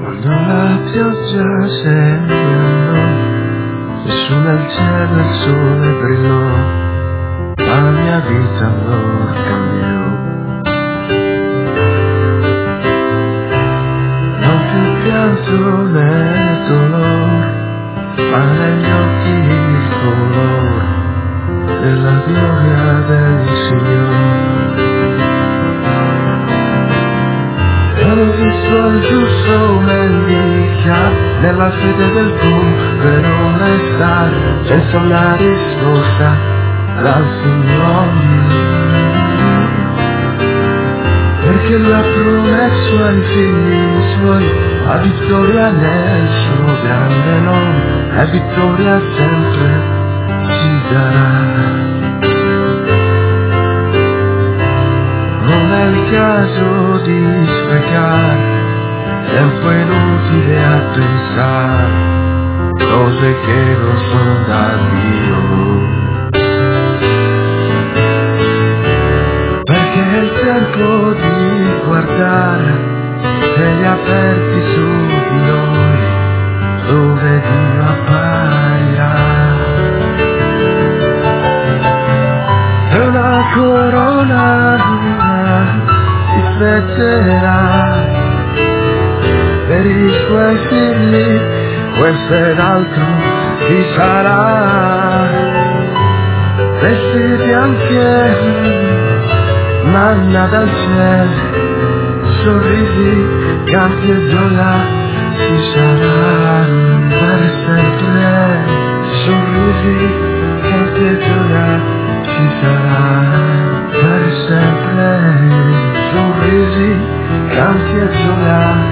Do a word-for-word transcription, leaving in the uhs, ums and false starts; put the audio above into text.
Quando la pioggia segnò e su nel cielo il sole brillò, la mia vita allora cambiò. Non più pianto né dolore, ma negli occhi il colore della gloria del Signore. E l'ho visto il giusto mendicare nella fede del tuo per onestà, senza una risposta dal Signore, perché Lui ha promesso ai figli Suoi la vittoria nel suo grande nome, e vittoria sempre ci darà. Non è il caso di sprecare tempo inutile a pensare cose che non sono da Dio, perché è il tempo di guardare cieli aperti su di noi, dove Dio apparirà. E una corona si spezierà per i Suoi figli, questo ed altro ci sarà. Vestiti bianche, manna dal cielo, sorrisi, canti e gioia ci saranno per sempre. Sorrisi, canti e gioia ci saranno per sempre. Sorrisi, canti e gioia